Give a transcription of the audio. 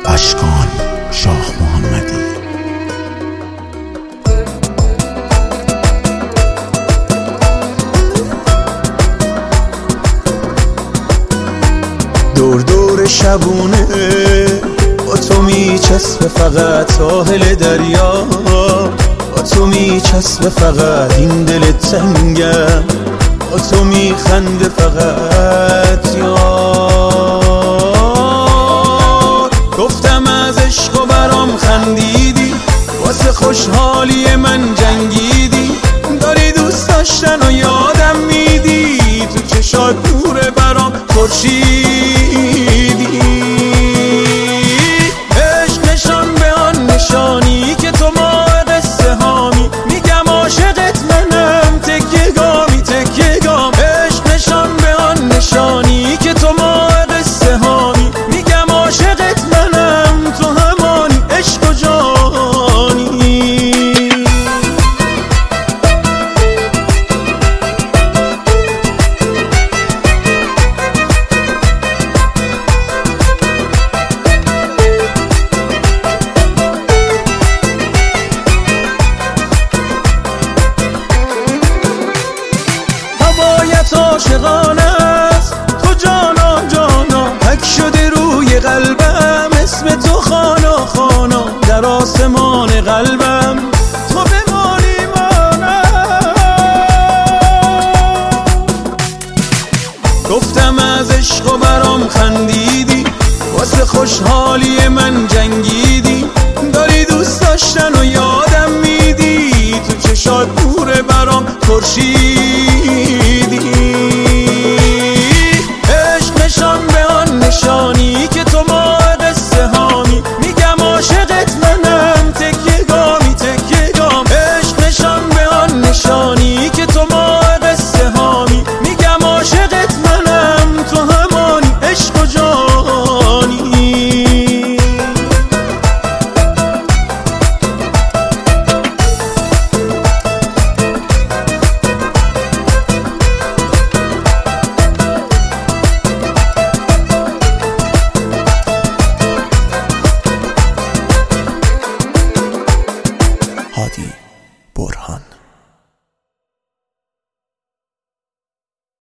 اشکان شاه محمدی. دور دور شبونه با تو میچسبه فقط ساحل دریا، با تو میچسبه فقط این دل تنگم، با تو میخنده فقط یار. گفتم از عشق و برام خندیدی، واسه خوشحالی من جنگیدی، داری دوست داشتن و یادم میدی، تو چشات نور برام خورشیدی. عشق نشان به آن نشانی که تو ماه قصه هامی، میگم عاشقت منم تکیه گامی تکیه گام. عشق نشان به آن نشانی که تو ماه قصه هامی، میگم عاشقت منم تو همانی عشق و جانی. هوایت عاشقانه است، تو جانا جانا حک شده روی قلبم، اسم تو خانا خانا در آسمان قلبم، تو بمانی مانم. گفتم از عشق و برام خندیدی، واسه خوشحال